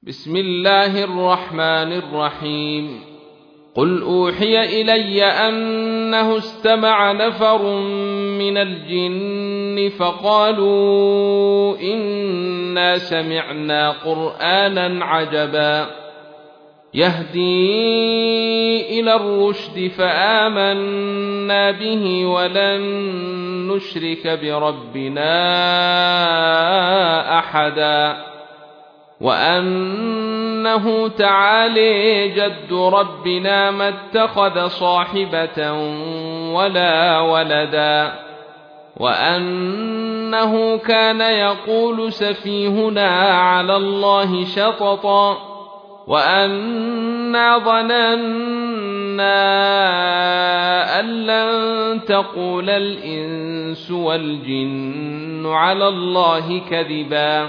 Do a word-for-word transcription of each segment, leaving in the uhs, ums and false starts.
بسم الله الرحمن الرحيم قل أوحي إلي أنه استمع نفر من الجن فقالوا إنا سمعنا قرآنا عجبا يهدي إلى الرشد فآمنا به ولن نشرك بربنا أحدا وأنه تعالي جد ربنا ما اتخذ صاحبة ولا ولدا وأنه كان يقول سفيهنا على الله شططا وأنا ظننا أن لن تقول الإنس والجن على الله كذبا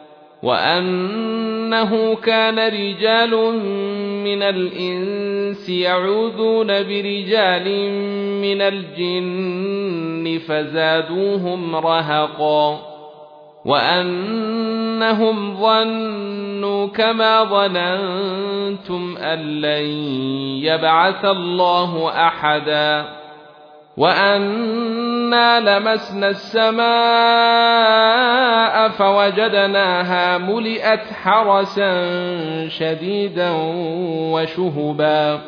وأنه كان رجال من الإنس يعوذون برجال من الجن فزادوهم رهقا وأنهم ظنوا كما ظننتم أن لن يبعث الله أحدا وأنا لمسنا السماء فوجدناها ملئت حرسا شديدا وشهبا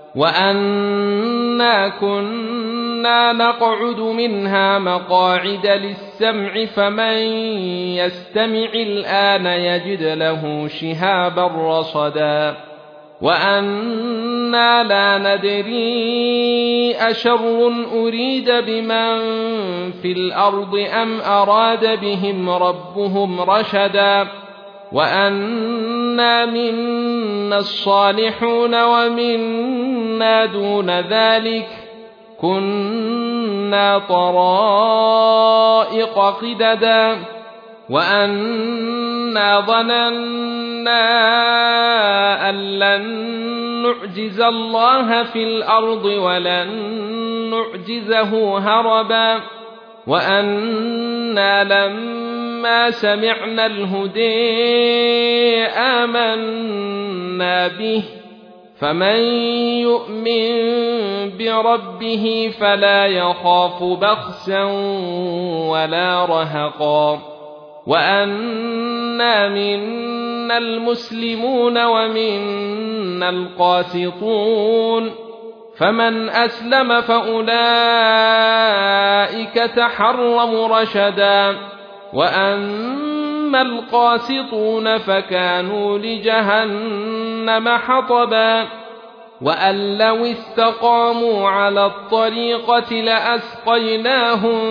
وأنا كنا نقعد منها مقاعد للسمع فمن يستمع الآن يجد له شهابا رصدا وأنا لا ندري أشر أريد بمن في الأرض أم أراد بهم ربهم رشدا وأنا منا الصالحون ومنا دون ذلك كنا طرائق قددا وأنا ظننا أن لن نعجز الله في الأرض ولن نعجزه هربا وأنا لما سمعنا الهدى آمنا به فمن يؤمن بربه فلا يخاف بخسا ولا رهقا وأنا منا المسلمون ومنا القاسطون فمن أسلم فأولئك تحرموا رشدا وأما القاسطون فكانوا لجهنم حطبا وأن لو استقاموا على الطريقة لأسقيناهم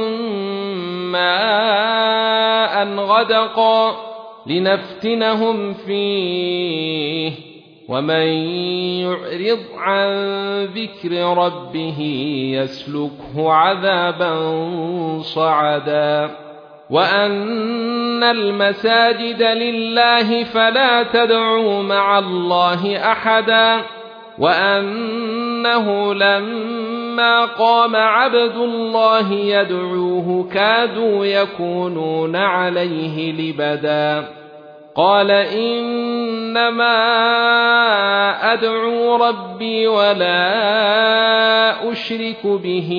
ماء غدقا لنفتنهم فيه ومن يعرض عن ذكر ربه يسلكه عذابا صعدا وأن المساجد لله فلا تدعوا مع الله أحدا وأنه لما قام عبد الله يدعوه كادوا يكونون عليه لبدا قال إنما أدعو ربي ولا أشرك به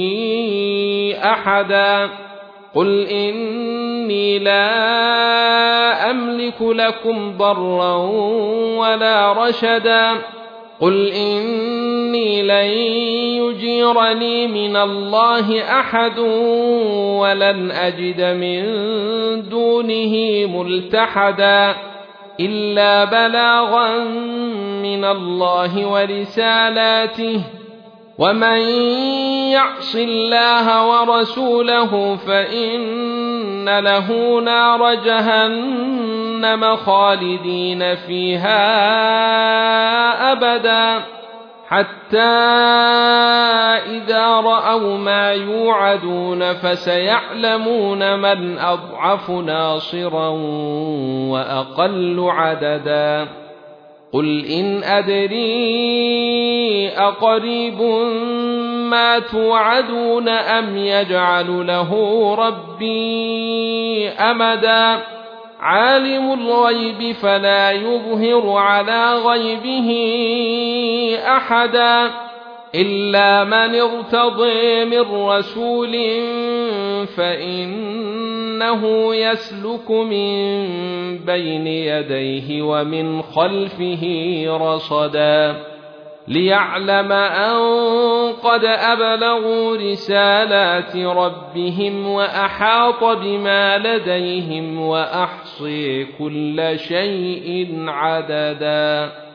أحدا قل إني لا أملك لكم ضرا ولا رشدا قل إني لن يجيرني من الله أحد ولن أجد من دونه ملتحدا إلا بلاغا من الله ورسالاته ومن يعص الله ورسوله فإن له نار جهنم خالدين فيها أبدا حتى إذا رأوا ما يوعدون فسيعلمون من أضعف ناصرا وأقل عددا قل إن أدري أقريب ما توعدون أم يجعل له ربي أمدا عالم الغيب فلا يظهر على غيبه أحدا إلا من ارتضي من رسول فإنه يسلك من بين يديه ومن خلفه رصدا ليعلم أن قد أبلغوا رسالات ربهم وأحاط بما لديهم وأحصي كل شيء عددا.